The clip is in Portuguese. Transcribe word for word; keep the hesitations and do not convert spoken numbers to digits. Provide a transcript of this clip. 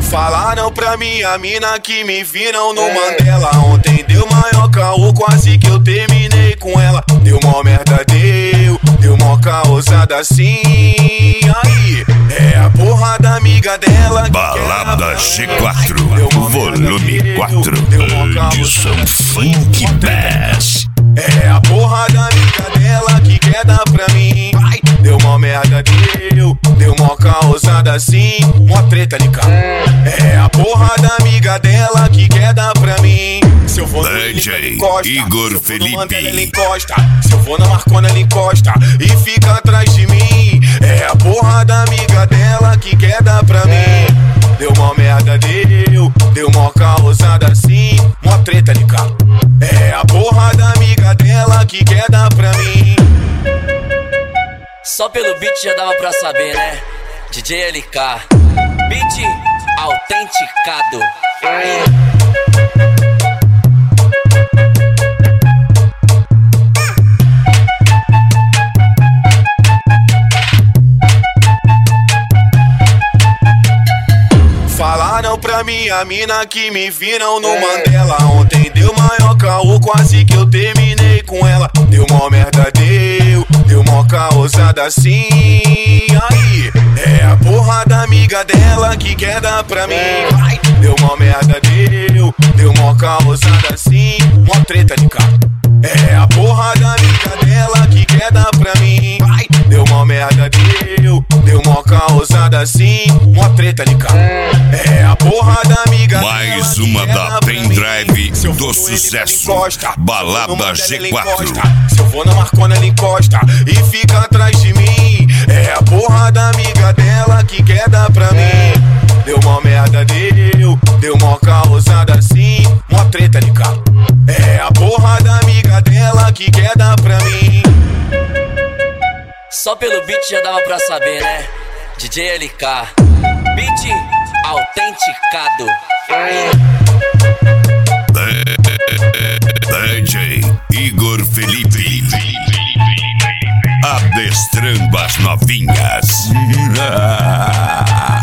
Falaram pra minha mina que me viram no Mandela. Ontem deu maior caô, quase que eu terminei com ela. Deu mó merda, deu, deu mó caosada assim. Aí, é a porra da amiga dela que Balada G quatro, volume quatro, edição Funk Bass. É a porra da amiga dela que quer dar pra mim. Ai, deu mó merda, deu, deu mó caosada assim. Mó treta ali, cara. É a porra da amiga dela que quer dar pra mim. Se eu for no D J Igor Felipe, ela encosta. Se eu for na Marcona, ela encosta e fica atrás de mim. É a porra da amiga dela que quer dar pra mim. Deu mó merda, deu, deu mó caosada assim. Mó treta ali, cara. É a porra da amiga dela que quer dar pra mim. Só pelo beat já dava pra saber, né? D J L K, beat autenticado. Aí. Falaram pra minha mina que me viram no Mandela. Ontem deu maior caô, quase que eu terminei com ela. Deu mó merda, deu, deu mó caosada assim. Aí, é a porra da amiga dela que quer dar pra mim. Ai, deu mó merda, deu, deu mó caosada assim. Mó treta de cara. É a porra da amiga dela que quer dar pra mim. Ai, deu mó merda, deu, deu mó caosada assim. Mó treta de cara. É a porra da amiga mais dela uma que da quer pendrive dar do sucesso, Balada G quatro. Se eu for na Marcona, ela encosta e fica atrás de mim. É a porra da amiga dela que quer dar pra mim. Deu mó merda, deu, deu mó caosada assim. Mó treta de cara. É a porra da amiga dela que quer dar pra mim. Só pelo beat já dava pra saber, né? D J L K, beat autenticado. Aí. D J Igor Felipe, adestrando as novinhas.